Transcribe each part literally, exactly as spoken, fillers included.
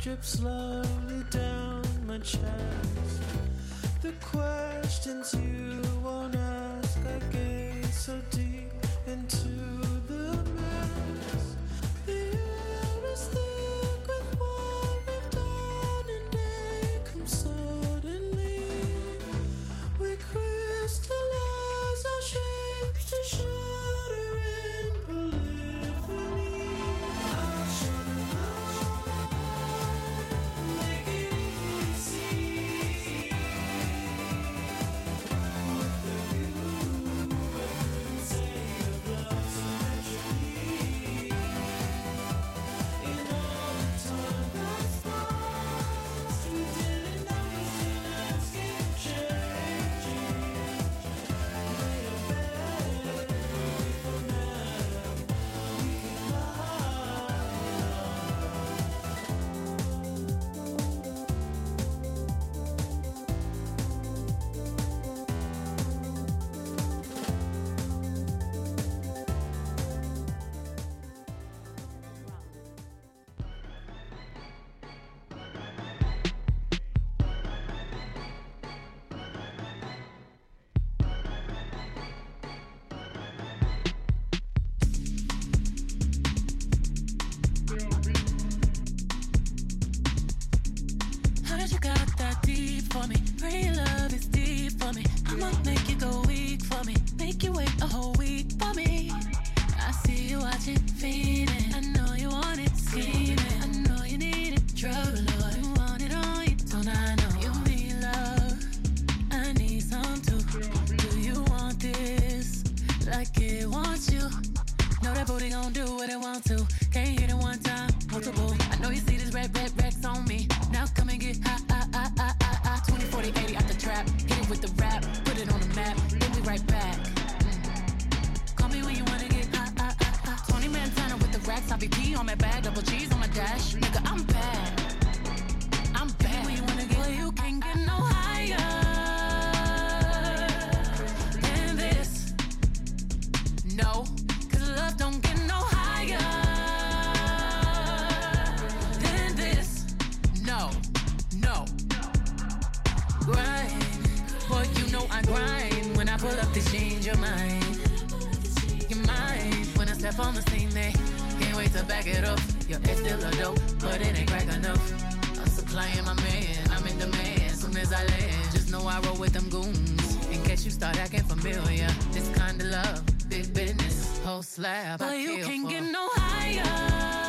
drip slowly down my chest. The questions you won't ask, I gaze so deep into the mess. The air is thick with what we've done, and day comes suddenly. We crystallize our shapes to shatter in polyphony. I'll shine a light, make it easy to see. With the view, I couldn't say of love so naturally. In all the time that's lost, we didn't notice the landscape changing. Made a bed for now, we can lie. How did you got that deep for me? Pray love is deep for me. I'ma make you go weak for me. Make you wait a whole week for me. I see you watching, feeding. I know you want it, scheming. I know you need it, drug lord. You want it all, you don't I know. You need love, I need some too. Do you want this like it wants you? Know that booty gon' do what it want to. Can't hit it one time, multiple. I know you see this red, red, Rex on me. Now come and get high, high, high, high, high, high. twenty, forty, eighty out the trap. Hit it with the rap, put it on the map. Then we right back. Mm. Call me when you wanna get high, high, high, high. Tony Montana with the racks. I B P on my bag, double G's on my dash. Nigga, I'm bad. I'm bad. When you wanna get, well, you can't get no higher than this. No, cause love don't get no higher than this. No, no. Grind, boy, you know I grind. When I pull up this change your mind. Your mind, when I step on the scene, they can't wait to back it up. Your ex still a dope, but it ain't crack enough. I'm supplying my man, I'm in demand. Soon as I land, just know I roll with them goons. In case you start acting familiar, this kind of love, big business, whole slab. But I you kill can't for. Get no higher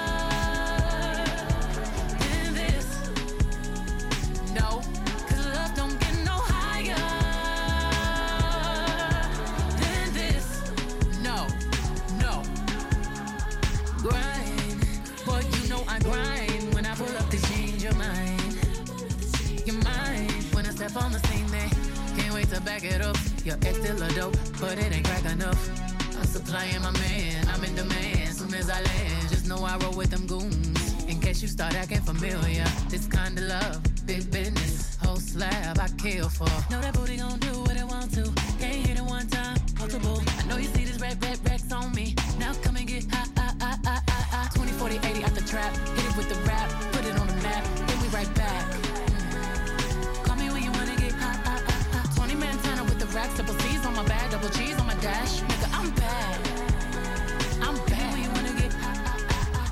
than this. No, cause love don't get no higher than this. No, no. Grind, boy, you know I grind. When I pull up to change your mind. Your mind, when I step on the scene, they can't wait to back it up. Your ex still a dope, but it ain't crack enough. I'm supplying my man, I'm in demand. Soon as I land, just know I roll with them goons. In case you start acting familiar, this kind of love, big business, whole slab, I kill for. Know that booty gon' do what it want to. Can't hit it one time, multiple. I know you see this red, red, Rex on me. Now come and get high, high, high, high, high, high. twenty, forty, eighty out the trap. Hit it with the rap, put it on the map. Then we right back. Mm. Call me when you wanna get high, high, high, high. Tony Montana with the racks, double C's on my bag, double G's on my dash. Nigga, I'm bad. I'm bad. When you wanna get high, high, high, high.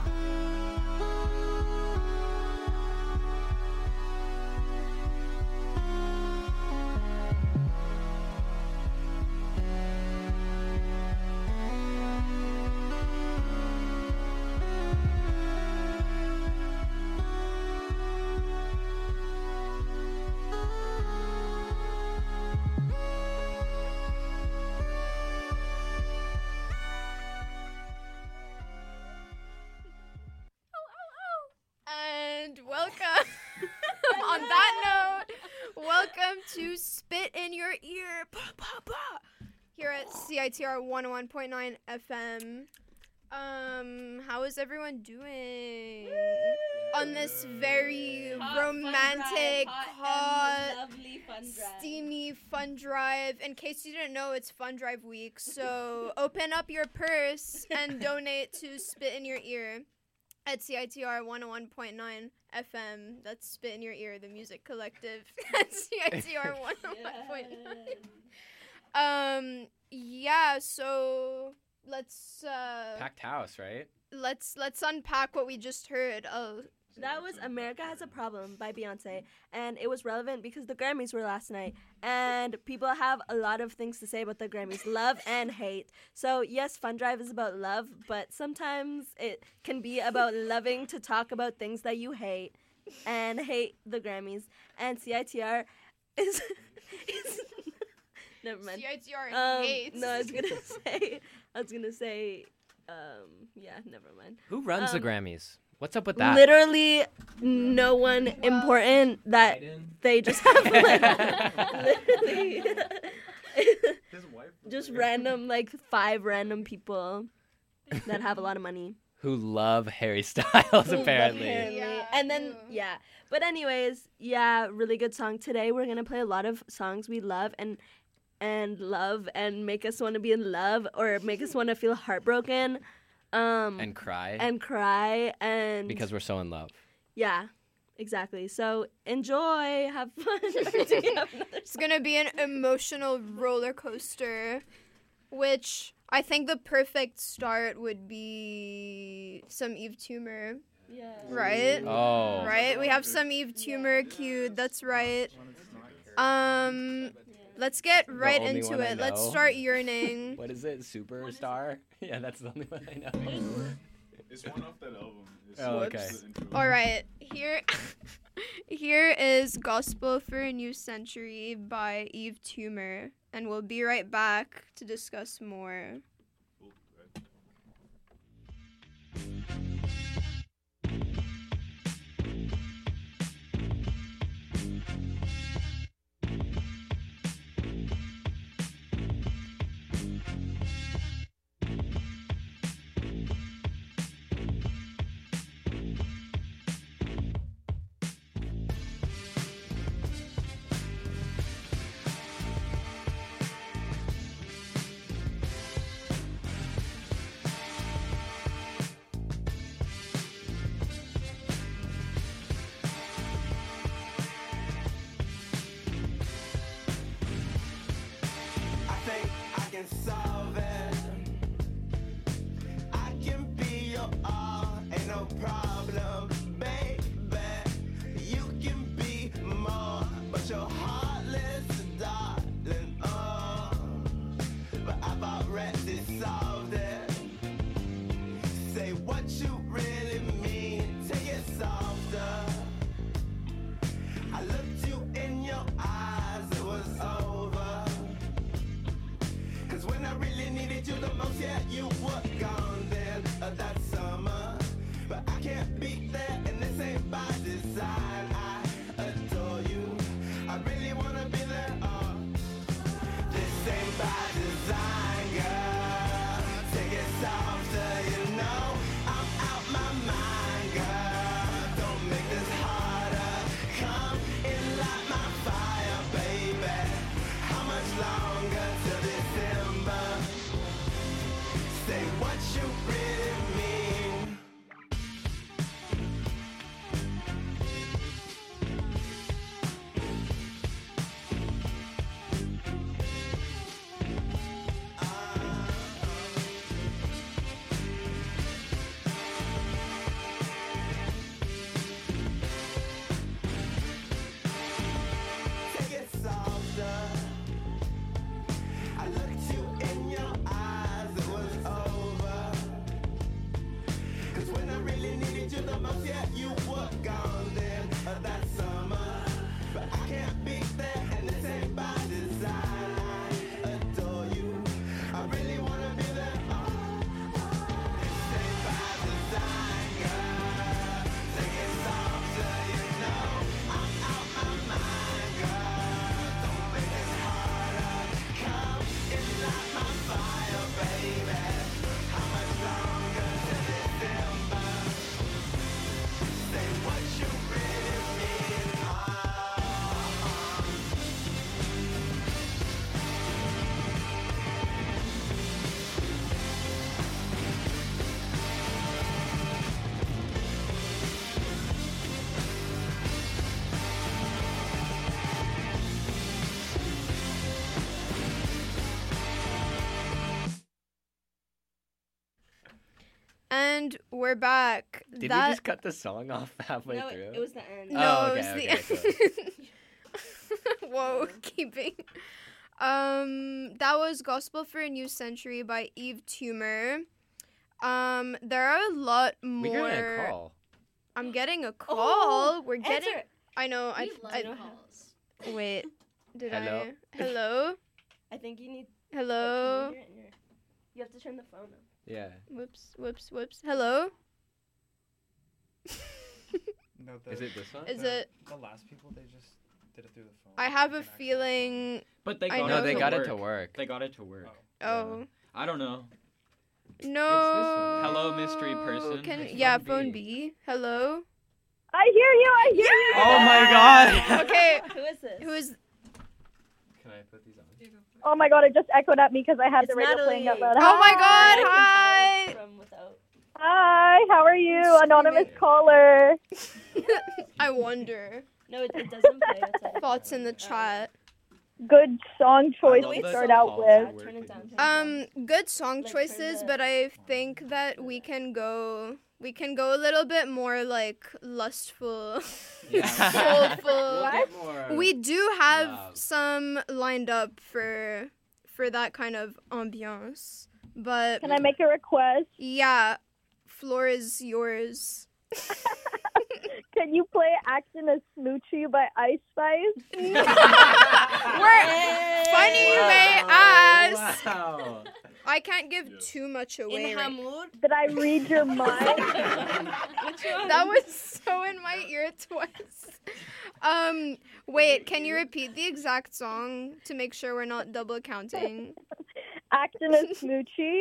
And welcome. On that note, welcome to Spit in Your Ear. Bah, bah, bah. Here at C I T R one oh one point nine F M. Um, how is everyone doing on this very Hot fun romantic, drive, hot, hot, and lovely fun drive. steamy fun drive? In case you didn't know, it's Fun Drive Week, so open up your purse and donate to Spit in Your Ear. at C I T R one oh one point nine F M. That's Spit in Your Ear, the music collective at C I T R one oh one point nine. Um, yeah, so let's uh, Packed house, right? let's let's unpack what we just heard. Oh, That was America Has a Problem by Beyonce, and it was relevant because the Grammys were last night, and people have a lot of things to say about the Grammys, love and hate. So yes, Fun Drive is about love, but sometimes it can be about loving to talk about things that you hate and hate the Grammys. And C I T R is, is never mind. C I T R Um, hates. no, I was gonna say, I was gonna say, um, yeah, never mind. Who runs the Um, Grammys? What's up with that? Literally, no one important that they just have like, literally His wife. was just there. random like five random people that have a lot of money. Who love Harry Styles, apparently. Apparently. Yeah, And then ew. yeah. But anyways, yeah, really good song. Today we're gonna play a lot of songs we love and and love and make us want to be in love or make us want to feel heartbroken. Um And cry. and cry and because we're so in love. yeah, exactly. So enjoy, have fun. Or do you have another It's gonna be an emotional roller coaster, which I think the perfect start would be some Eve Tumor, Yeah. right? Oh. Right? We have some Eve Tumor queued. That's right. Um, let's get right only into one I it. Let's know. start yearning. What is it? Superstar? Yeah, that's the only one I know. It's one off that album. It's Oh, it's okay. the intro. All right, here, here is "Gospel for a New Century" by Eve Tumor, and we'll be right back to discuss more. Cool, right. I think I can solve it. I can be your all, ain't no problem, baby. You can be more, but you're heartless, darling. Oh, but I've already solved it. Say what you really mean, take it softer. I looked you in your eyes, it was over. Cause when I really needed you the most, yeah, you were gone then uh, that summer. But I can't be there, and this ain't by design. I adore you. I really wanna be there. Uh, this ain't by design, girl. Take it softer, you know. I'm out my mind, girl. Don't make this harder. Come in, light my fire, baby. How much longer till December? Say what you really mean. Take it softer. I looked you in your eyes, it was over. Cause when I really needed you the most, yeah, you were gone then uh, that summer. But I can't be there, and this ain't by design. I adore you. I really wanna be there. Oh, this ain't by design, girl. Take it softer, you know. I'm out my mind, girl. Don't make this harder. Come and light my fire, baby. How much longer till December? Say what you And we're back. Did that we just cut the song off halfway No, through? it, it was the end. no, Oh, it okay, was the okay, Whoa, keeping. Um, that was "Gospel for a New Century" by Eve Tumor. Um, there are a lot more. We got a call. I'm getting a call. Oh, We're getting. Answer. I know. I. We love I calls. wait. Did Hello? I? Hello. I think you need. Hello. Wait, can you, hear it in your- you have to turn the phone up. Yeah. Whoops. Whoops. Whoops. Hello. No, the, Is it this one? Is the, it? the last people? They just did it through the phone. I have Like a an actual feeling. But they I got know it No, they to got work. it to work. They got it to work. phone. Oh I don't know. no. Hello, mystery person. Can It's yeah, phone phone B. B. Hello. I hear you. I hear you. Oh my god. Okay. Who is this? Who is? Can I put these on? Oh my god! It just echoed at me because I had It's the radio playing out Natalie. loud. Oh my Hi. God! I Hi. can tell from without. Hi. How are you, Screaming. anonymous caller? I wonder. No, it, it doesn't play. outside of Thoughts in the Uh, chat. Good song choice love to that start song. out with. Yeah, turn it down. Turn it down. Um, good song Like, turn choices, the- but I think that we can go. We can go a little bit more like lustful, Yeah. soulful. We'll get more. We do have Love. some lined up for for that kind of ambiance, but Can I make a request? yeah, floor is yours. Can you play "Actin' a Smoochie" by Ice Spice? We're funny you may ask. Wow. I can't give too much away. In right- Hamur. Did I read your mind? Which one? That was so in my ear twice. Um, wait, can you repeat the exact song to make sure we're not double counting? "Actin' a Smoochie."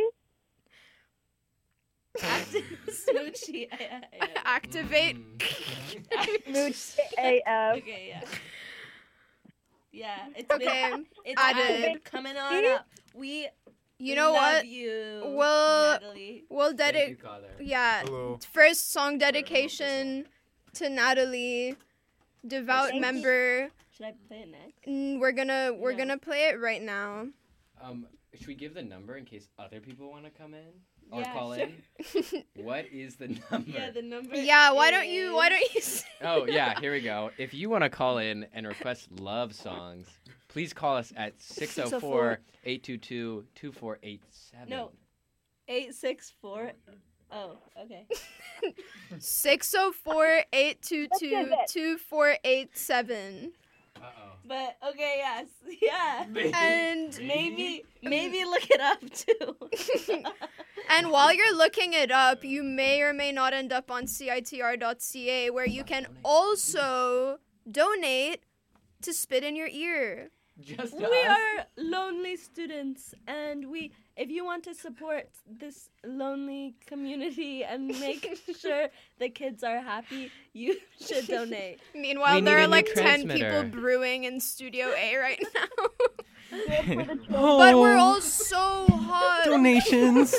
Smoochie. Yeah, yeah, yeah. Activate. Mm. Smoochie A F. Okay, yeah. Yeah, it's Okay, been, it's added. been coming on up. We you know love what? you, We'll- Natalie. We'll Thank dedicate. you, caller. Yeah, Hello. first song dedication to Natalie, devout Thank you. member. Should I play it next? Mm, We're gonna we're No. gonna play it right now. Um, should we give the number in case other people want to come in or Yeah, call sure. in? What is the number? Yeah, the number. Yeah, why don't you why is- don't you say Oh yeah, here we go. If you want to call in and request love songs, please call us at six oh four, eight two two, two four eight seven. No. Eight six four. Oh, okay. six oh four, eight two Let's give two, it. two four eight seven. Uh-oh. But okay, yes, yeah. And Maybe, maybe look it up too. and while you're looking it up, you may or may not end up on C I T R dot C A where you can also donate to Spit in Your Ear. Just We us? are lonely students, and we. If you want to support this lonely community and make sure the kids are happy, you should donate. Meanwhile, We there need a are new like ten people transmitter. brewing in Studio A right now. Good for the But we're all so hot. Donations.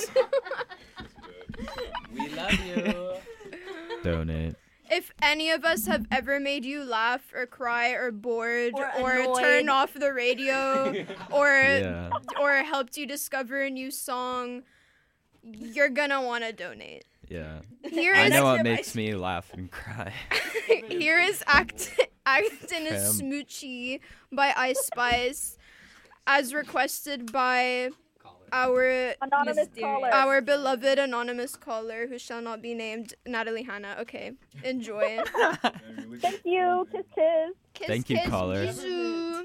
We love you. Donate. If any of us have ever made you laugh or cry or bored Or or, annoyed. turn off the radio or Yeah. or helped you discover a new song, you're gonna want to donate. Yeah. Here I is know what your makes me laugh and cry. here is Act Actin' a Fam. Smoochie by Ice Spice, as requested by Caller. our Anonymous Mysterious. caller. our beloved anonymous caller who shall not be named, Natalie Hannah. Okay, enjoy. Thank you. Kiss, kiss. Kiss, Thank you, kiss, caller. bisous.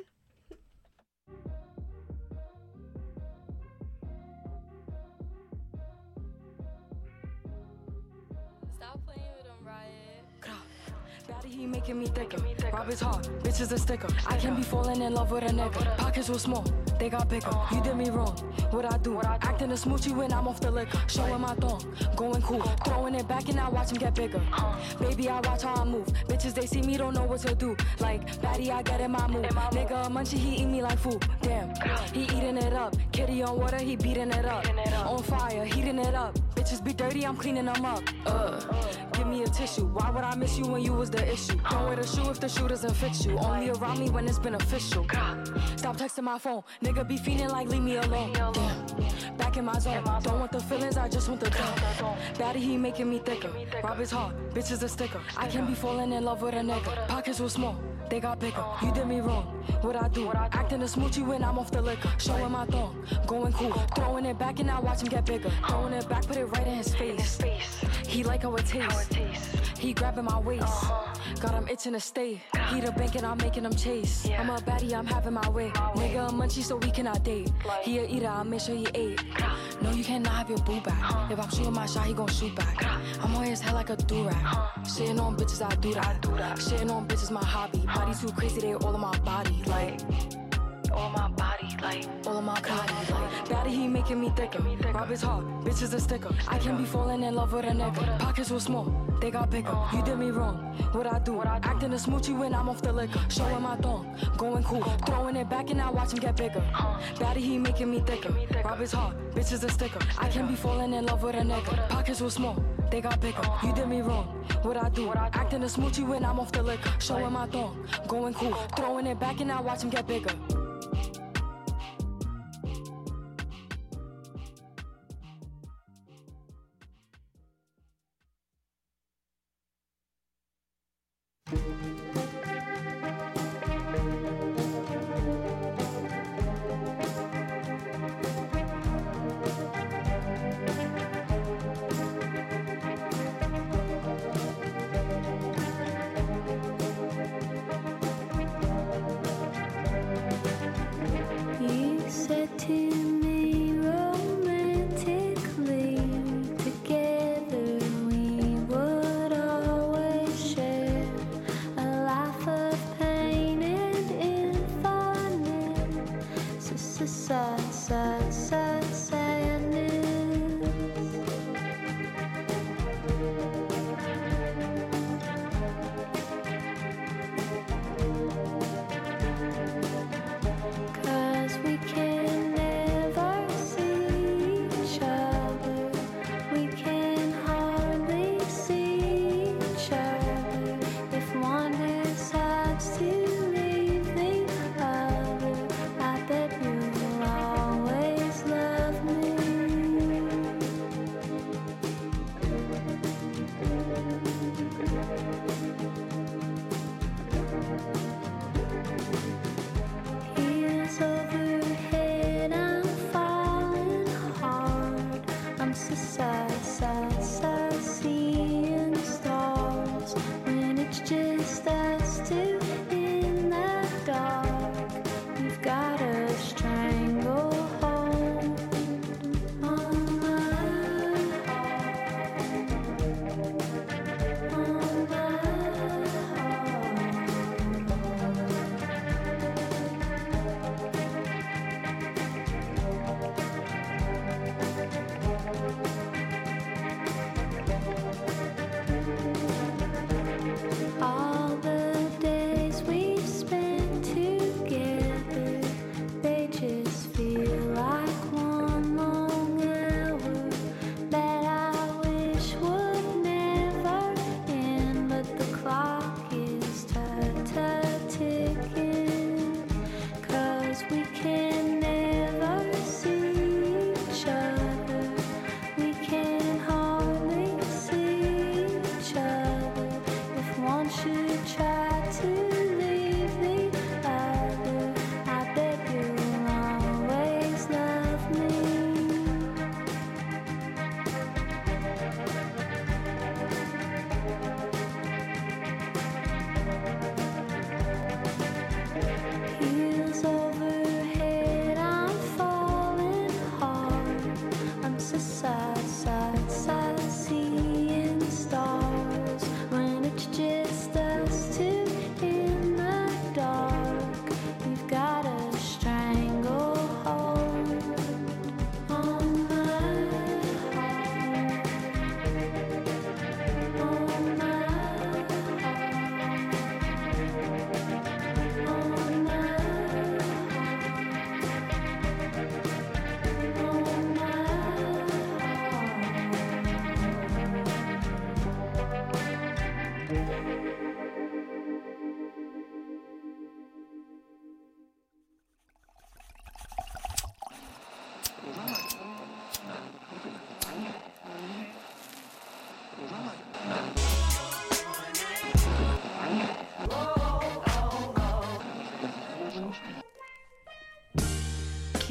Stop playing with them, Riot. Baddie, he making me thicker. Rob is hard, bitch is a sticker. I can be falling in love with a nigga. Pockets were small, they got bigger. You did me wrong, what I do? Acting a smoochie when I'm off the liquor. Showing my thong, going cool. Throwing it back and I watch him get bigger. Baby, I watch how I move. Bitches, they see me, don't know what to do. Like, baddie, I get in my mood. Nigga, a munchie, he eat me like food. Damn, he eating it up. Kitty on water, he beating it up. On fire, heating it up. Bitches be dirty, I'm cleaning them up. Uh, give me a tissue. Why would I miss you when you was the issue? Don't wear the shoe if the shoe doesn't fit you. Only around me when it's beneficial. Stop texting my phone. Nigga be feeling like leave me alone. Damn. Back in my zone. Don't want the feelings, I just want the dough. Daddy, he making me thicker. Rob is hard, bitch is a sticker. I can be falling in love with a nigga. Pockets were small, they got bigger. You did me wrong, what I do? Acting a smoochie when I'm off the liquor. Showing my thong, going cool. Throwing it back and now watch him get bigger. Throwing it back, put it right in his face. He like how it tastes. He grabbing my waist. Got him itching to stay. He the bank and I'm making him chase. I'm a baddie, I'm having my way. Nigga a munchie so we cannot date. He a eater, I'll make sure he ate. No, you cannot have your boo back. If I'm shooting my shot, he gon' shoot back. I'm on his head like a do-rag. Shitting on bitches, I do that. Shitting on bitches, my hobby. Body too crazy, they all in my body. Like, all of my body, like, all of my body, like. Daddy, he making me thicker. Rob is hard, bitch is a sticker. I can be falling in love with a nigga. Pockets were small, they got bigger. You did me wrong, what I do? Acting a smoochie when I'm off the liquor. Showing my thong, going cool. Throwing it back and now watch him get bigger. Daddy, he making me thicker. Rob is hard, bitch is a sticker. I can be falling in love with a nigga. Pockets were small, they got bigger. You did me wrong, what I do? Acting a smoochie when I'm off the liquor. Showing my thong, going cool. Throwing it back and now watch him get bigger.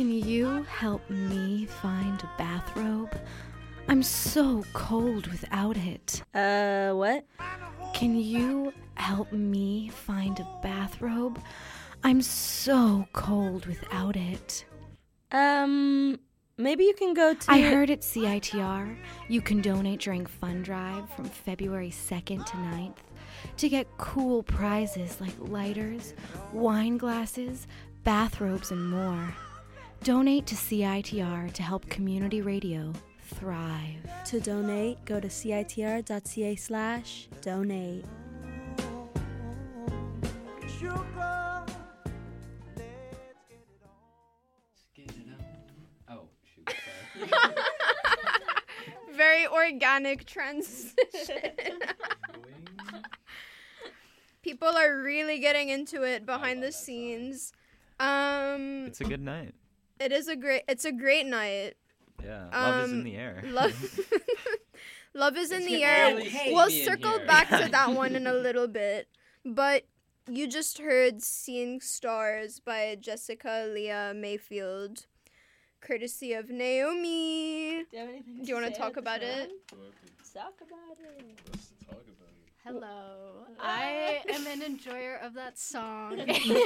Can you help me find a bathrobe? I'm so cold without it. Uh, what? Can you help me find a bathrobe? I'm so cold without it. Um, maybe you can go to... I heard at C I T R you can donate during Fun Drive from February second to ninth to get cool prizes like lighters, wine glasses, bathrobes, and more. Donate to C I T R to help community radio thrive. To donate, go to citr.ca slash donate. Oh, shoot. Sorry. Very organic transition. People are really getting into it behind the scenes. Um, It's a good night. it is a great. It's a great night. Yeah. Love is in Um, the air. Love, love is in It's the gonna air. really hate We'll me in circle here. back to that one in a little bit. But you just heard "Seeing Stars" by Jessica Leah Mayfield, courtesy of Naomi. Do you have anything Do you want to talk about it? Talk about it. Let's talk about it. Hello. I am an enjoyer of that song.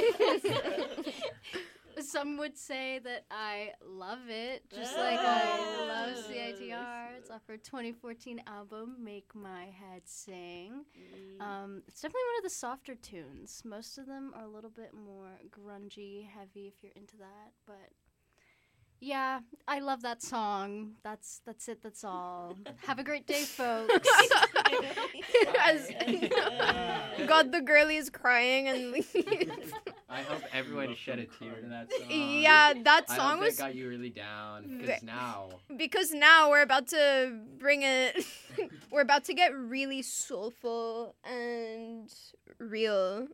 Some would say that I love it, just like I love C I T R. It's off her twenty fourteen album, Make My Head Sing. Um, it's definitely one of the softer tunes. Most of them are a little bit more grungy, heavy if you're into that, but yeah, I love that song. That's that's it. That's all. Have a great day, folks. As- God, the girlie is crying and leaves. I hope everyone shed a tear to that song. Yeah, that I song hope was that got you really down. Ve- Because now, because now we're about to bring it. We're about to get really soulful and real.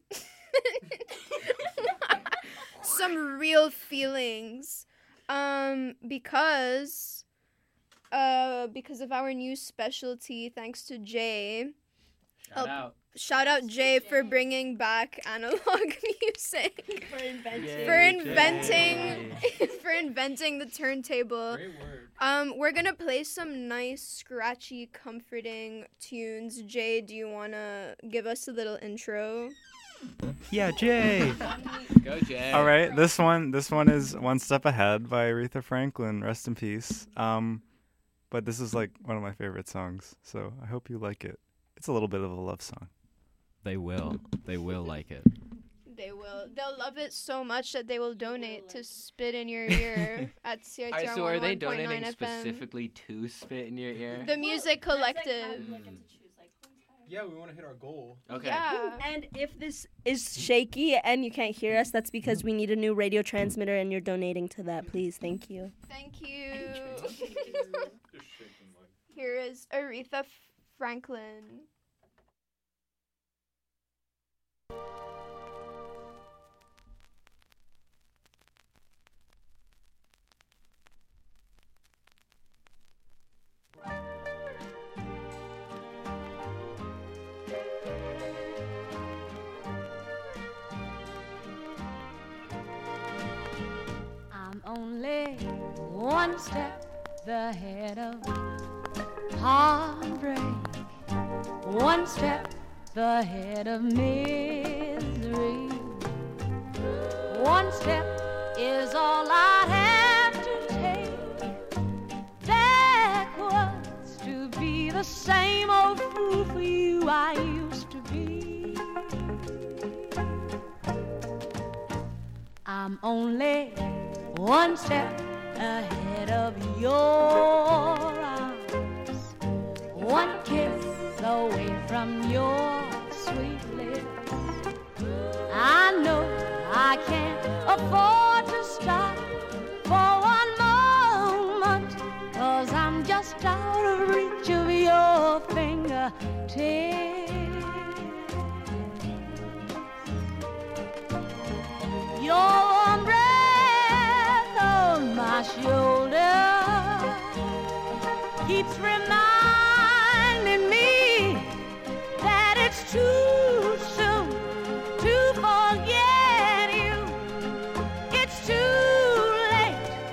Some real feelings. Um, because, uh, because of our new specialty, thanks to Jay. shout Oh, out. Shout out Jay for bringing back analog music. For inventing. Yay, For Jay. inventing, for inventing the turntable. Great word. Um, we're gonna play some nice, scratchy, comforting tunes. Jay, do you wanna give us a little intro? Yeah, Jay. Go, Jay. All right, this one, this one is "One Step Ahead" by Aretha Franklin. Rest in peace. Um, but this is like one of my favorite songs, so I hope you like it. It's a little bit of a love song. They will. They will like it. They will. They'll love it so much that they will donate to Spit in Your Ear at C I T R Alright, so are they one oh one point nine donating F M. specifically to Spit in Your Ear? The Music Collective. Yeah, we want to hit our goal. Okay. Yeah. And if this is shaky and you can't hear us, that's because we need a new radio transmitter and you're donating to that. Please, thank you. Thank you. Just shaking like. Here is Aretha Franklin. I'm only one step ahead of heartbreak, one step ahead of misery. One step is all I have to take backwards to be the same old fool for you I used to be. I'm only one step ahead of your arms, one kiss away from your sweet lips. I know I can't afford to stop for one moment, 'cause I'm just out of reach of your fingertips. Your warm breath on my shoulder keeps reminding me that it's too soon to forget you. It's too late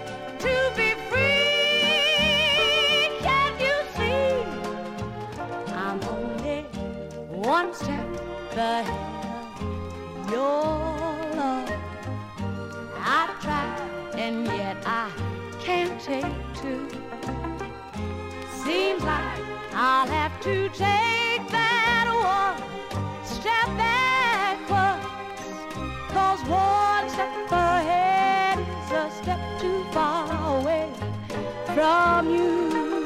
one step ahead. Your love, I've tried, and yet I can't take two. Seems like I'll have to take that one step backwards, 'cause one step ahead is a step too far away from you.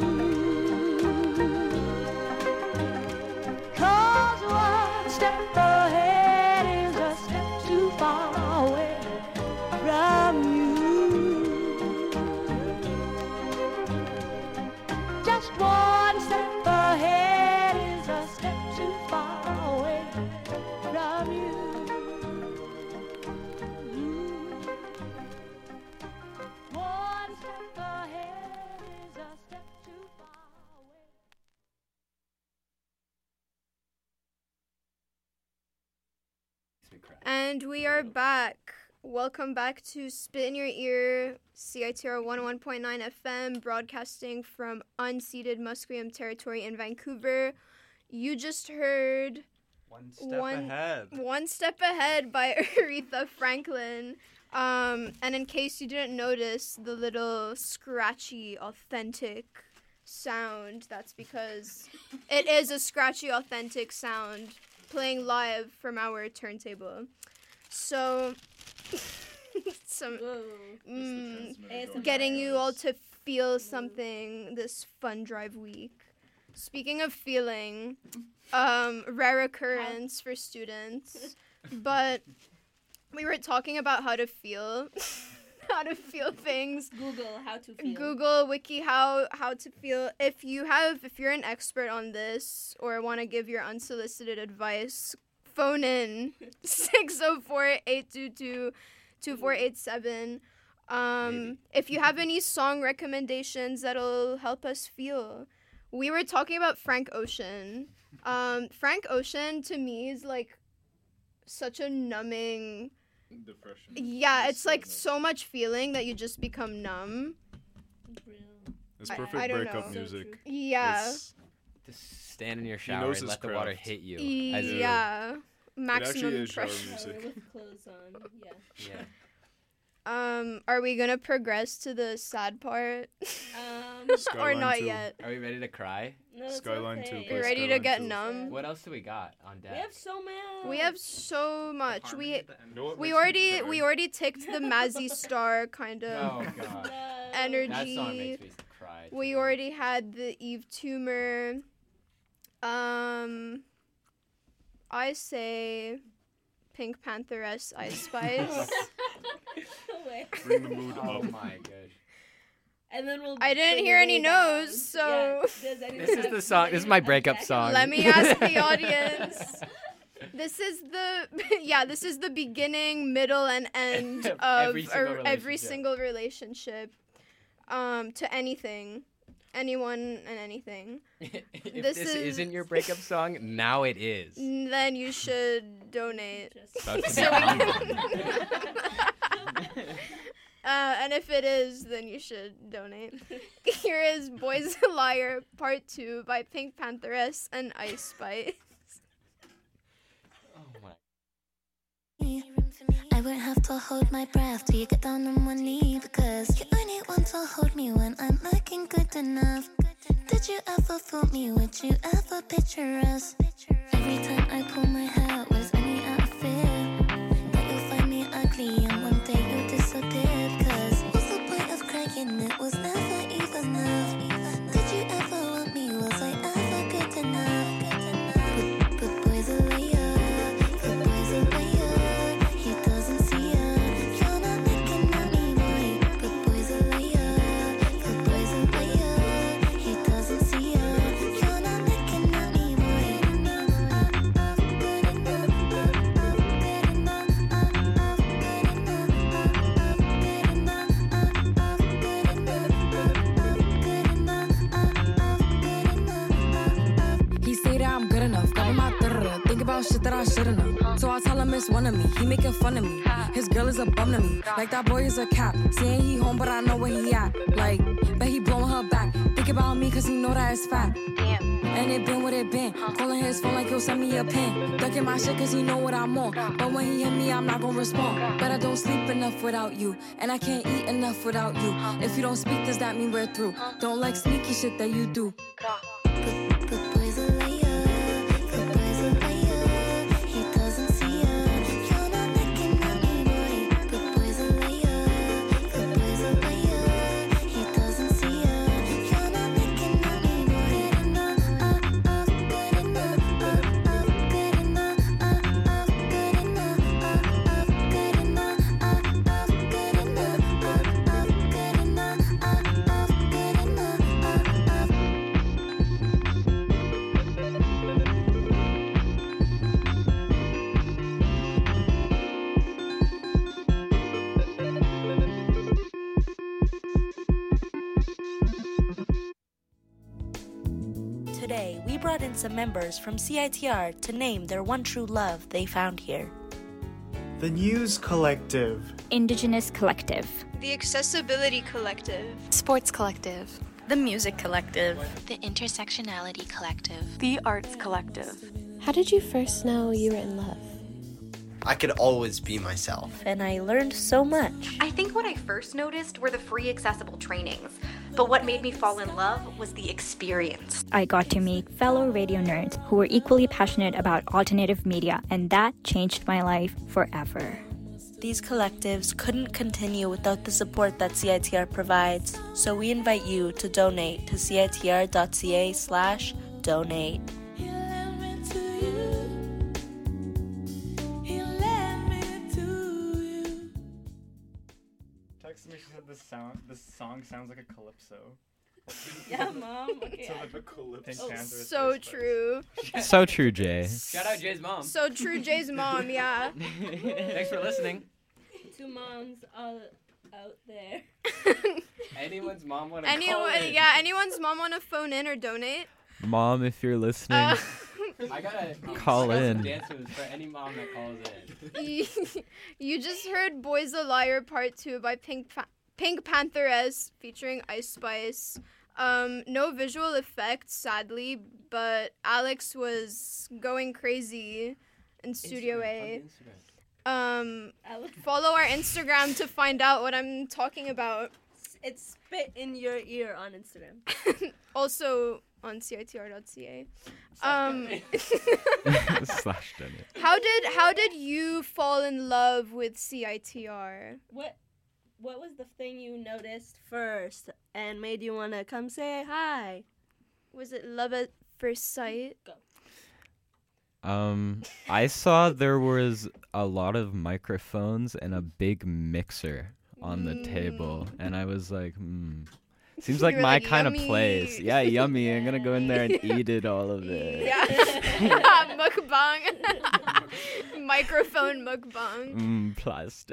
'Cause one step ahead is a step too far away from you. Just one step ahead is a step too far away from you. One step ahead is a step too far away. And we are back. Welcome back to Spit in Your Ear, C I T R one oh one point nine F M, broadcasting from unceded Musqueam territory in Vancouver. You just heard One Step Ahead. One Step Ahead by Aretha Franklin. Um, and in case you didn't notice the little scratchy, authentic sound, that's because it is a scratchy, authentic sound playing live from our turntable. So, some mm, getting you all to feel something this fun drive week. Speaking of feeling, um, rare occurrence for students, but we were talking about how to feel, how to feel things. Google how to feel. Google, Wiki, how how to feel. If you have, if you're an expert on this or want to give your unsolicited advice, phone in six oh four, eight two two, two four eight seven. Um, if you have any song recommendations that'll help us feel. We were talking about Frank Ocean. Um, Frank Ocean to me is like such a numbing. Depression. Yeah, it's like so much feeling that you just become numb. It's I- perfect I don't breakup know. music. Yeah. It's- Just stand in your He shower knows and his let the water craft. hit you. E- as you- yeah. Maximum actually is shower pressure. music. With clothes on, yeah. Yeah. Um, are we gonna progress to the sad part? Um, or Skyline not two. yet? Are we ready to cry? No, it's Skyline two. okay. play You ready to Skyline get two. numb? What else do we got on deck? We have so many. We have so much. We You know what we makes me already cry? we already ticked the Mazzy Star kind of Oh god. That energy. song makes me cry. We too. already had the Eve Tumor. Um, I say Pink Pantheress Ice Spice. Wait. Bring the mood Oh up. my gosh. And then we'll. I didn't bring hear it any way down. no's, so Yeah. Does anyone This is have the song. This is my something breakup object- song. let me ask the audience. This is the yeah. This is the beginning, middle, and end Of of every single or every relationship. single relationship. Um, to anything, anyone, and anything. if This this, is- isn't your breakup song, now it is. Then you should donate. Just- About to So be we can- uh, and if it is, then you should donate. Here is Boys a Liar Part two by Pink Pantheress and Ice Spice. Oh my. I won't have to hold my breath till you get down on one knee, because you only want to hold me when I'm looking good enough. Did you ever fool me? Would you ever picture us? Every time I pull my hair, was only out of fear that you'll find me ugly and one day you'll disappear. Because what's the point of crying? It was never even enough. Did you ever want me? Was I ever good enough? But, but boys are liar, but boys are liar. He doesn't see ya. You're not looking at me, boy. But boys are liar, but boys are liar. He doesn't see ya. You're not looking at me, boy. Good enough, good enough, good enough, good enough. He say that I'm good enough, cover my da think about shit that I shouldn't know. So I tell him it's one of me, he making fun of me. His girl is a bum to me, like that boy is a cap. Saying he home, but I know where he at. Like, bet he blowing her back. Thinking about me cause he know that it's fat. Damn. And it been what it been. Calling his phone like he'll send me a pin. Ducking my shit cause he know what I'm on. But when he hit me, I'm not gonna respond. But I don't sleep enough without you. And I can't eat enough without you. If you don't speak, does that mean we're through? Don't like sneaky shit that you do. Today, we brought in some members from C I T R to name their one true love they found here. The News Collective. Indigenous Collective. The Accessibility Collective. Sports Collective. The Music Collective. The Intersectionality Collective. The Arts Collective. How did you first know you were in love? I could always be myself. And I learned so much. I think what I first noticed were the free accessible trainings. But what made me fall in love was the experience. I got to meet fellow radio nerds who were equally passionate about alternative media, and that changed my life forever. These collectives couldn't continue without the support that C I T R provides, so we invite you to donate to citr.ca slash donate. Texted me, she said this sound, this song sounds like a calypso. Yeah, Mom. Okay. So like a calypso. Oh, so true. So true, Jay. Shout out Jay's mom. So true, Jay's mom. Yeah. Thanks for listening. Two moms all out there. Anyone's mom want to Anyone, call in. yeah, anyone's mom want to phone in or donate? Mom, if you're listening, Uh, I gotta Call I got in. Some dance moves for any mom that calls in. you, you just heard "Boys a Liar" Part Two by Pink pa- Pink Pantheress featuring Ice Spice. Um, no visual effects, sadly, but Alex was going crazy in Studio A. Um, follow our Instagram to find out what I'm talking about. It's Spit in Your Ear on Instagram. Also on C I T R dot C A. Um, Slash donate. how did how did you fall in love with C I T R? What What was the thing you noticed first and made you want to come say hi? Was it love at first sight? Go. Um, I saw there was a lot of microphones and a big mixer on the table, and I was like, hmm. Seems like You were my like, kind of "Yummy." place. Yeah, yummy. I'm gonna go in there and eat it, all of it. Yeah. Mukbang. Microphone mukbang. Mm, plastic.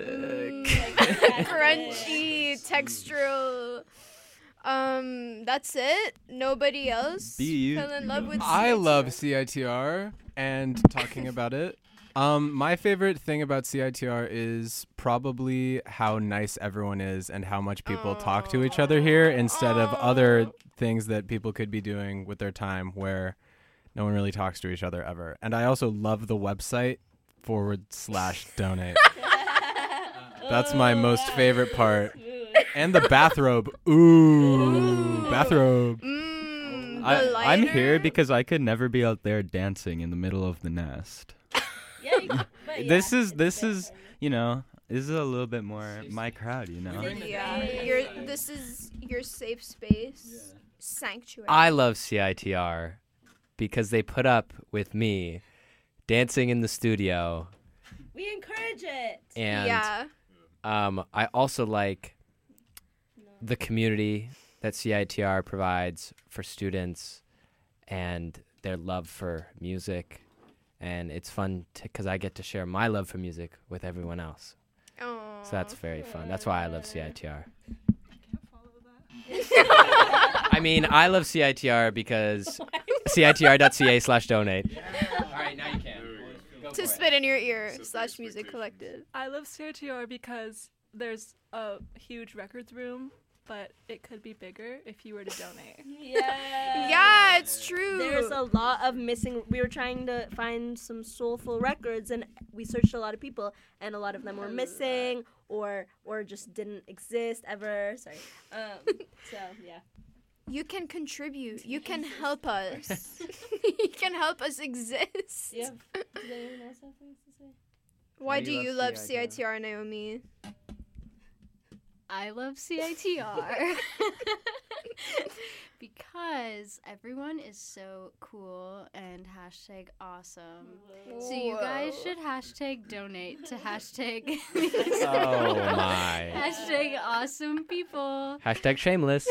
Crunchy, textural. Um, that's it. Nobody else Be you. fell in love with. I C I T R? love C I T R and talking about it. Um, my favorite thing about C I T R is probably how nice everyone is and how much people talk to each other here instead of other things that people could be doing with their time where no one really talks to each other ever. And I also love the website forward slash donate. That's my most favorite part. And the bathrobe. Ooh, bathrobe. Mm, I, I'm here because I could never be out there dancing in the middle of the nest. Yeah, you, but This yeah. is this is you know this is a little bit more my crowd, you know. Yeah, you're, this is your safe space, sanctuary. I love C I T R because they put up with me dancing in the studio, We encourage it. and yeah. um, I also like the community that C I T R provides for students and their love for music. And it's fun because I get to share my love for music with everyone else. Aww. So that's very fun. That's why I love C I T R. I mean, I love C I T R because citr.ca slash donate. All right, now you can. Go To for spit in your ear slash music collective. I love C I T R because there's a huge records room but it could be bigger if you were to donate. Yeah. Yeah, it's true. There's a lot of missing. We were trying to find some soulful records, and we searched a lot of people, and a lot of them were missing or or just didn't exist ever. Sorry. Um, so yeah. You can contribute. You can help us. You can help us exist. Yeah. Does anyone else have things to say? Why do you love C I T R, Naomi? I love C I T R because everyone is so cool and hashtag awesome. So you guys Whoa. should hashtag donate to hashtag Oh, my. hashtag awesome people. Hashtag shameless.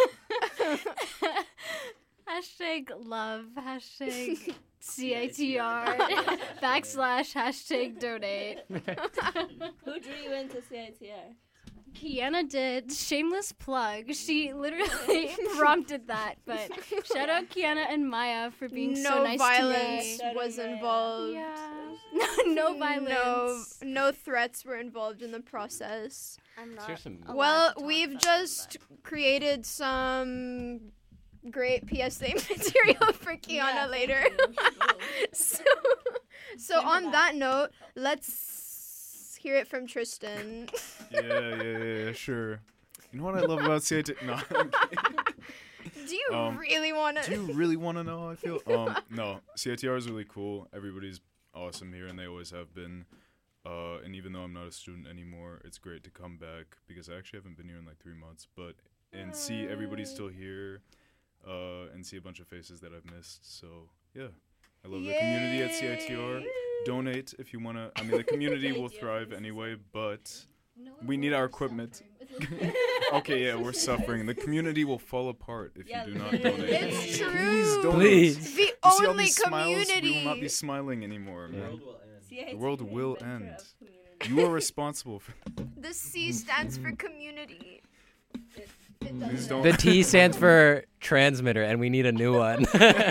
Hashtag love, hashtag C I T R, backslash hashtag donate. Who drew you into C I T R? Kiana did. Shameless plug. She literally prompted that. But shout out Kiana and Maya for being no so nice violence to me. was involved. Yeah. No, no violence. No, no threats were involved in the process. I'm not. Here's some- Well, we've just created some great P S A material for Kiana Yeah, later. so, so on that note, let's hear it from Tristan. Yeah, yeah, yeah, yeah, sure. You know what I love about C I T? No, I'm kidding. Do you Um, really want to? Do you really want to know how I feel? Um, no, C I T R is really cool. Everybody's awesome here, and they always have been. Uh, and even though I'm not a student anymore, it's great to come back because I actually haven't been here in like three months. But and see everybody's still here, uh, and see a bunch of faces that I've missed. So yeah, I love the community at C I T R. Donate if you wanna. I mean, the community will thrive anyway, but we need our equipment. Okay, yeah, we're suffering. The community will fall apart if you do not donate. It's true. Please donate. Please. The You see all only these smiles? We will not community. be smiling anymore, man. C I T The world R will inventor end. of community. You are responsible for. The C stands for community. It, it Please doesn't. don't. The T stands for transmitter, and we need a new one.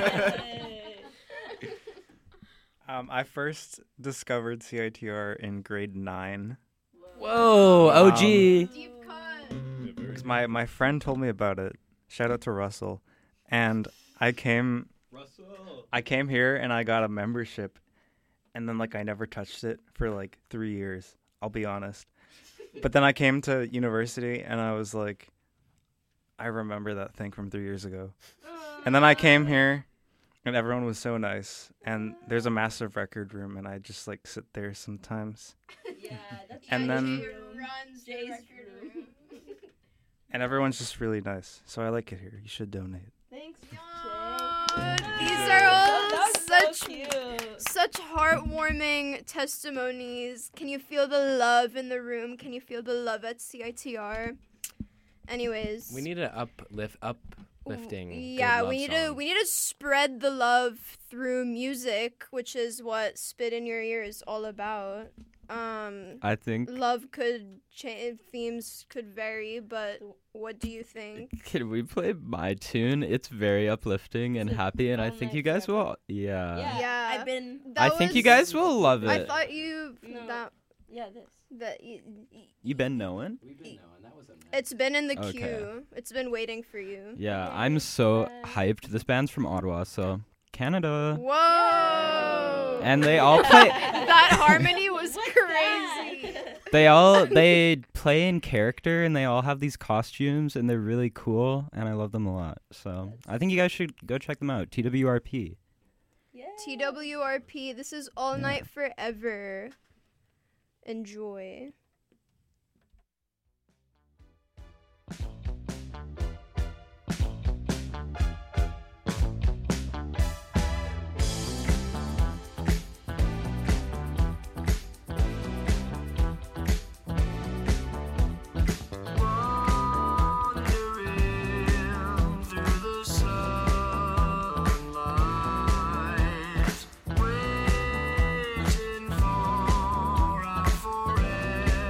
Um, I first discovered C I T R in grade nine. Whoa, O G. Um, because my, my friend told me about it. Shout out to Russell. And I came Russell. I came here and I got a membership, and then like I never touched it for like three years. I'll be honest. But then I came to university and I was like, I remember that thing from three years ago. And then I came here and everyone was so nice. And there's a massive record room and I just like sit there sometimes. Yeah, that's And then runs the record room. and everyone's just really nice. So I like it here. You should donate. Thanks. These are all That was so such cute. such heartwarming testimonies. Can you feel the love in the room? Can you feel the love at C I T R? Anyways, We need an uplift, uplifting. good yeah, love we need song. to we need to spread the love through music, which is what Spit in Your Ear is all about. Um, I think- love could change, themes could vary, but what do you think? Can we play my tune? It's very uplifting and happy, and I think you guys will. Yeah. Yeah, I've been. I think you guys will love I it. thought you No. that Yeah, this. that you, You been knowing? it's been in the Okay. queue. It's been waiting for you. Yeah, I'm so hyped. This band's from Ottawa, so Canada. Whoa! And they all play. That harmony was crazy. They all they play in character, and they all have these costumes, and they're really cool, and I love them a lot. So I think you guys should go check them out. T W R P. T W R P. This is All Night Forever. Enjoy. Waiting for our forever.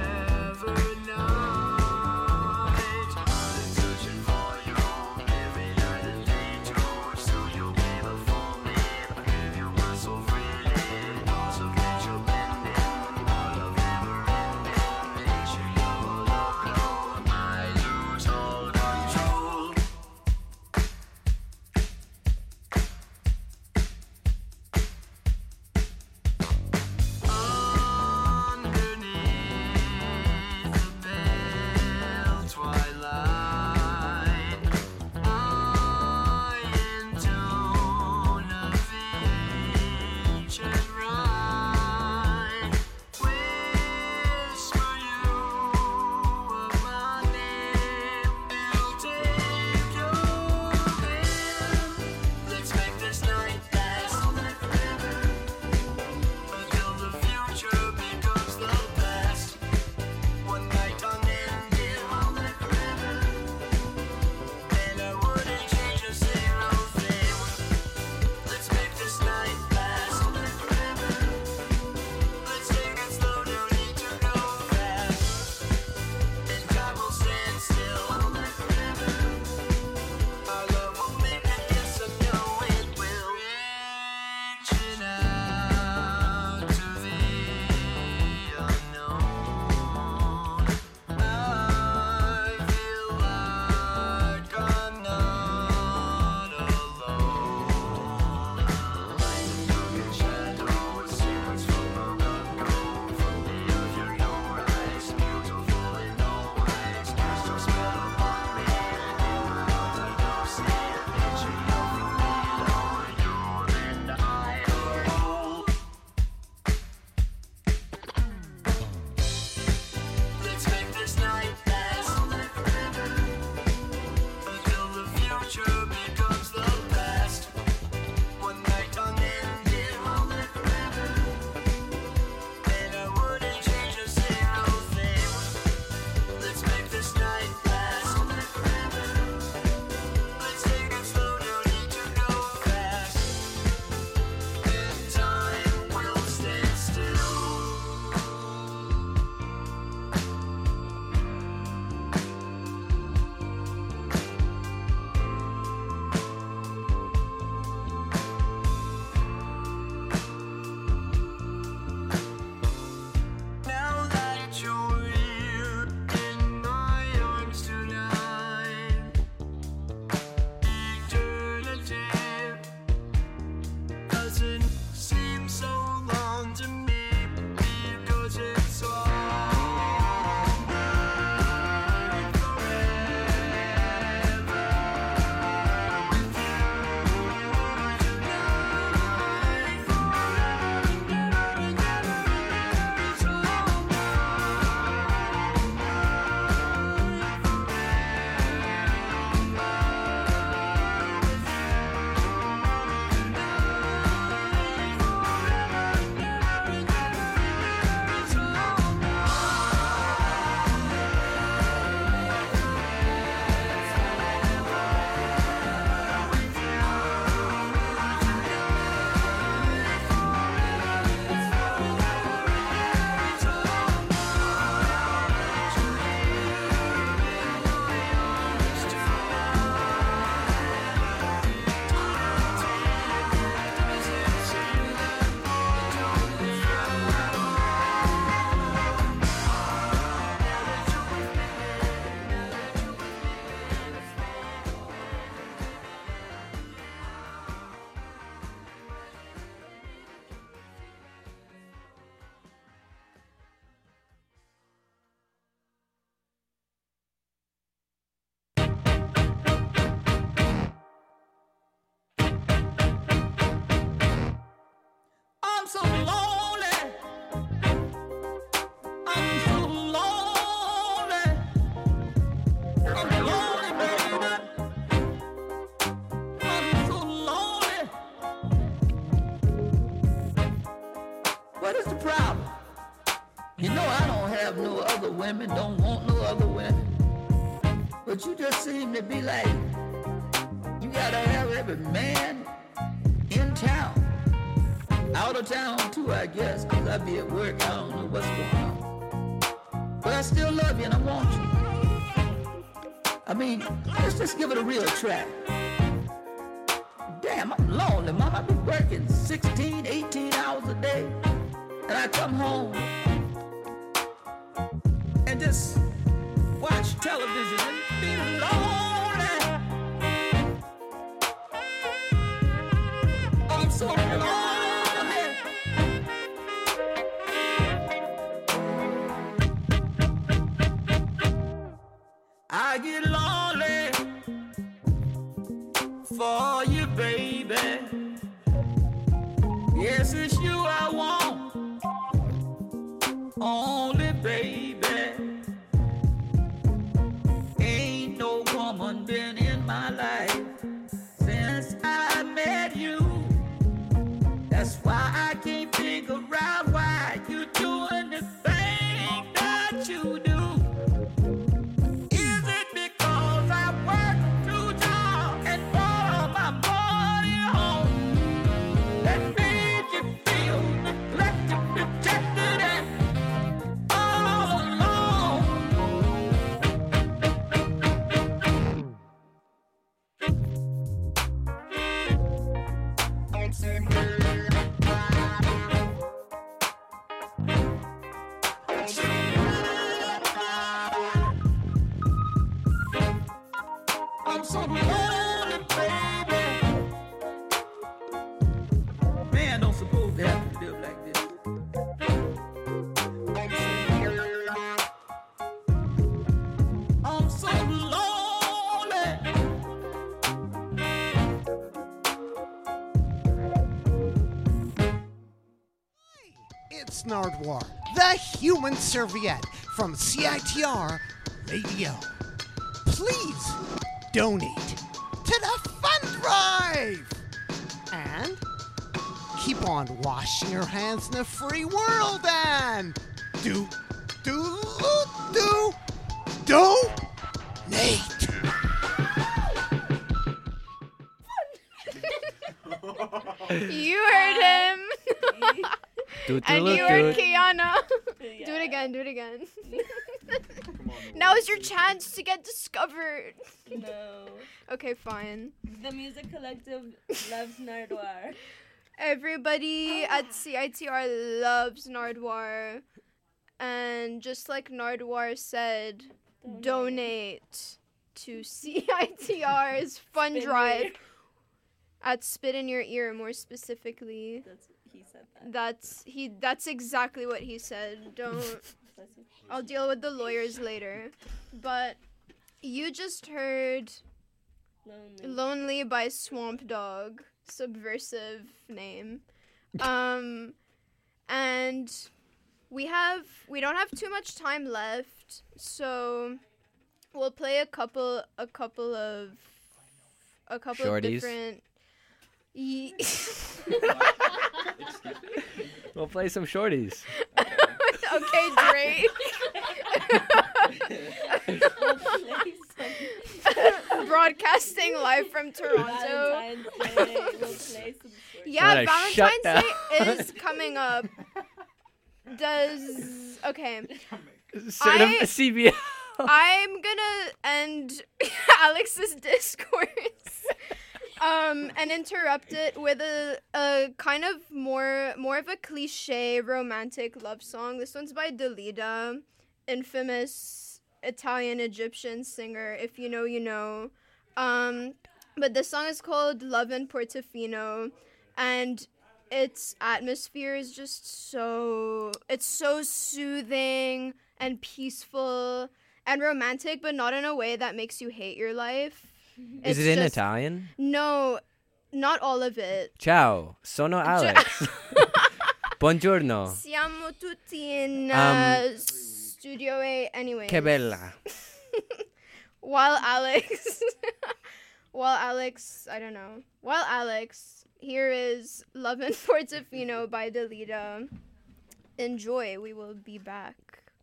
so lonely. I'm so lonely. I'm lonely, baby. I'm so lonely. What is the problem? You know I don't have no other women, don't want no other women. But you just seem to be like, you gotta have every man in town. Out of town too, I guess, cause I be at work, I don't know what's going on. But I still love you and I want you. I mean, let's just give it a real try. Damn, I'm lonely, mom. I be working sixteen, eighteen hours a day. And I come home and just watch television and be lonely. I'm so lonely. I get lonely for you, baby. Yes, it's you I want. Only, baby. Ain't no woman been in my life since I met you. That's why I can't figure out why you doing the thing that you do. Is it because I work too hard and brought my money home that made you feel neglected, rejected, and all alone? I'm so lonely, baby. Man, don't suppose to have to live like this. I'm so lonely. It's Nardwar, the human serviette from C I T R Radio. Please donate to the fund drive and keep on washing your hands in the free world and do, do, do, donate. You heard him. Do, do, And look, you do heard it. Kiana. Do it again, do it again. Now is your chance to get discovered. No. Okay, fine. The Music Collective loves Nardwar. Everybody at C I T R loves Nardwar. And just like Nardwar said, donate, donate to C I T R's fund Spin drive Ear. at Spit in Your Ear, more specifically. That's he said that. That's he. That's exactly what he said. Don't. I'll deal with the lawyers later. But you just heard Lonely. Lonely by Swamp Dogg. Subversive name. Um and we have we don't have too much time left, so we'll play a couple a couple of a couple Shorties? of different Ye- We'll play some shorties. Okay, Drake. Broadcasting live from Toronto. Valentine's Day, we'll play some Yeah, What a shut Valentine's Day is coming up. Does okay. Certif- I- C B L. I'm gonna end Alex's discourse um, and interrupt it with a, a kind of more more of a cliche romantic love song. This one's by Dalida, infamous Italian Egyptian singer. If you know, you know. Um, but this song is called Love in Portofino, and its atmosphere is just so it's so soothing and peaceful and romantic, but not in a way that makes you hate your life. Is It's it in just- Italian? No, not all of it. Ciao, sono Alex. Buongiorno. Siamo tutti in Um, uh, Studio A anyway. Che bella. While Alex, while Alex, I don't know. While Alex, here is Love in Portofino by Delita. Enjoy. We will be back.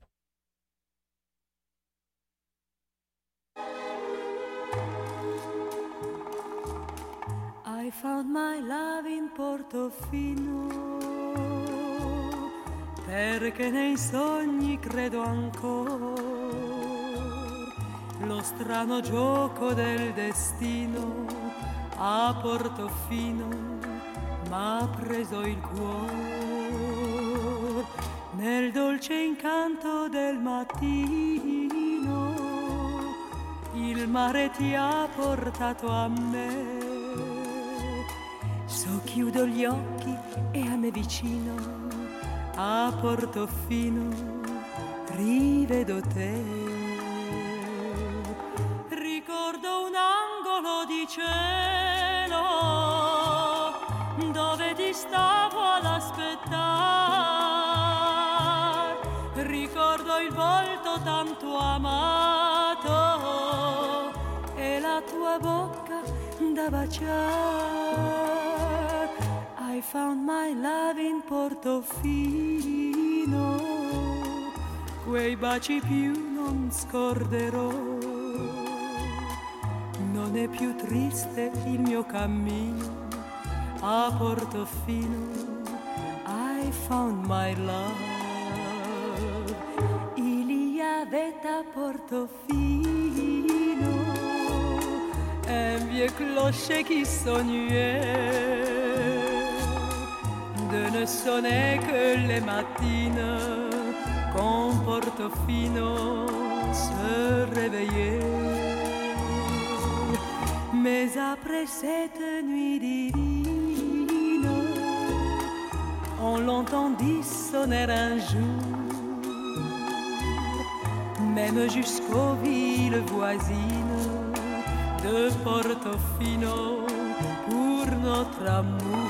I found my love in Portofino, perché nei sogni credo ancora. Lo strano gioco del destino a Portofino m'ha preso il cuore. Nel dolce incanto del mattino il mare ti ha portato a me. So chiudo gli occhi e a me vicino a Portofino rivedo te. Ricordo un angolo di cielo dove ti stavo ad aspettare. Ricordo il volto tanto amato e la tua bocca da baciare. I found my love in Portofino, quei baci più non scorderò. Non è più triste il mio cammino a Portofino. I found my love. Il y avait à Portofino un vieux clocher qui sonnait de ne sonner que les matines quand Portofino se réveillait. Mais après cette nuit divine, on l'entendit sonner un jour, même jusqu'aux villes voisines de Portofino pour notre amour.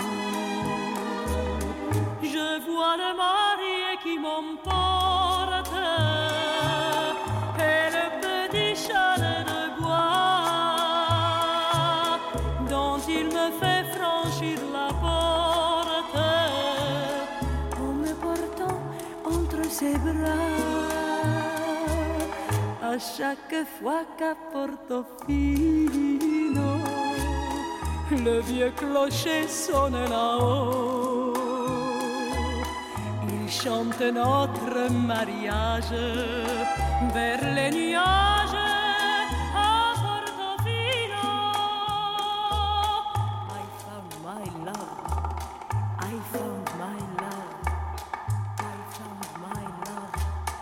Je vois le marié qui m'emporte et le petit chalet de bois dont il me fait franchir la porte en me portant entre ses bras. À chaque fois qu'à Portofino le vieux clocher sonne là-haut, il chante notre mariage vers les nuages à Portofino. I found my love, I found my love, I found my love.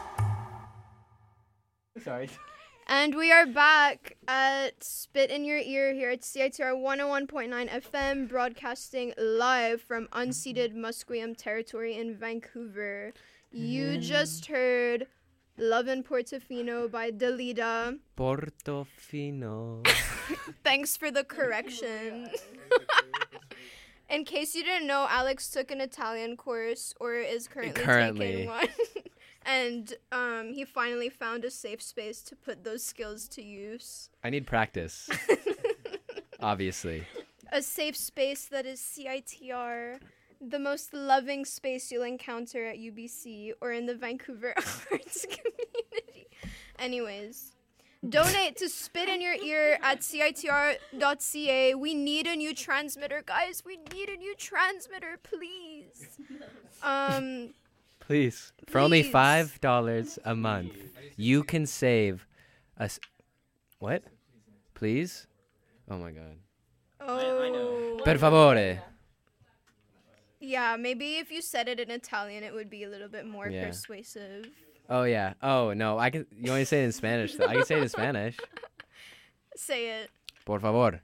Sorry. And we are back at Spit in Your Ear here at C I T R one oh one point nine F M, broadcasting live from unceded Musqueam territory in Vancouver. You just heard Love in Portofino by Delita. Portofino. Thanks for the correction. In case you didn't know, Alex took an Italian course or is currently, Currently. taking one. And um, he finally found a safe space to put those skills to use. I need practice. Obviously. A safe space that is C I T R, the most loving space you'll encounter at U B C or in the Vancouver arts community. Anyways, donate to Spit in Your Ear at C I T R dot C A. We need a new transmitter, guys. We need a new transmitter, please. Um... Please. For only Please. five dollars a month, you can save us. What? Please? Oh my god. Oh. Per favore. Yeah, maybe if you said it in Italian, it would be a little bit more Yeah. persuasive. Oh yeah. Oh no. I can. You want to say it in Spanish though? I can say it in Spanish. Say it. Por favor.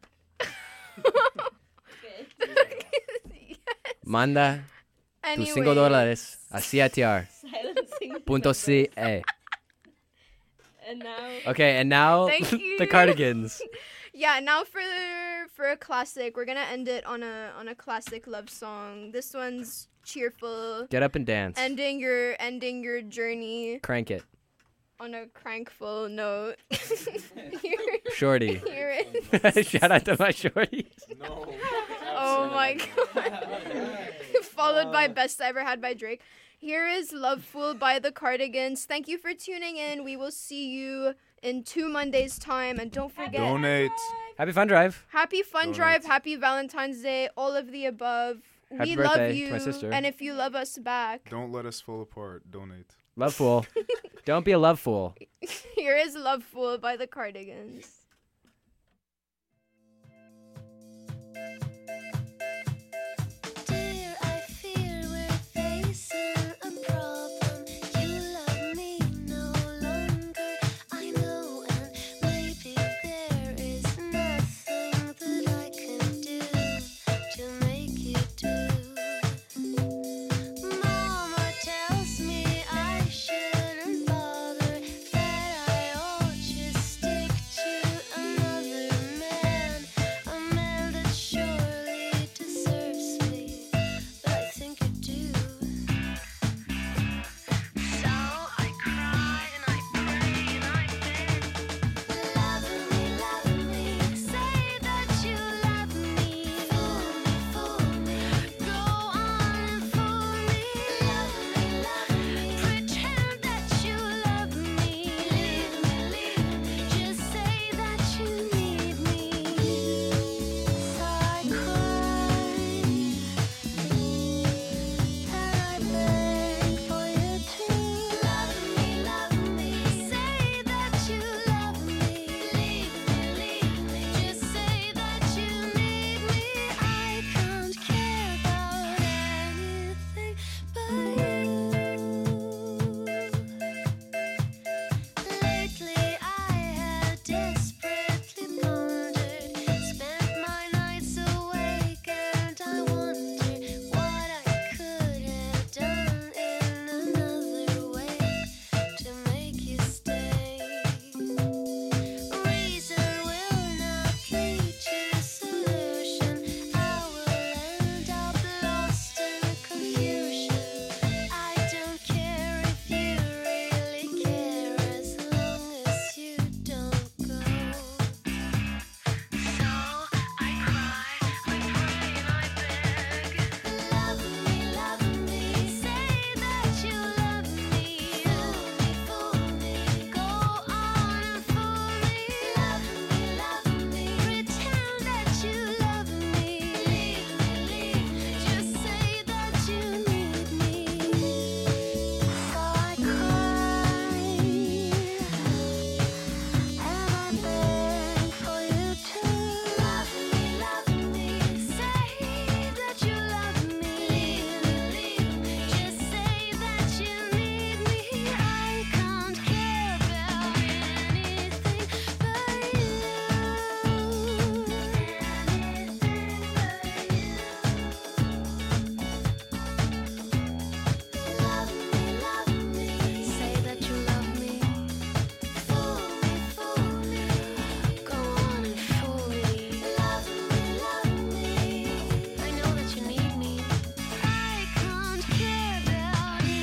Manda tus cinco Anyways. dólares a C I T R punto C A. And now. Okay, and now Thank the you. cardigans. Yeah, now for the, for a classic. We're gonna end it on a on a classic love song. This one's cheerful. Get up and dance. Ending your ending your journey Crank it. on a crankful note. here, Shorty. Here is. Shout out to my shorties. Oh my god. Followed by Best I Ever Had by Drake. Here is Love Fool by the Cardigans. Thank you for tuning in. We will see you in two Mondays' time. And don't forget. Donate. Happy Fun Drive. Happy Fun Donate. Drive. Happy Valentine's Day. All of the above. Happy we birthday love to you. my sister. And if you love us back. Don't let us fall apart. Donate. Love fool. Don't be a love fool. Here is Love Fool by the Cardigans.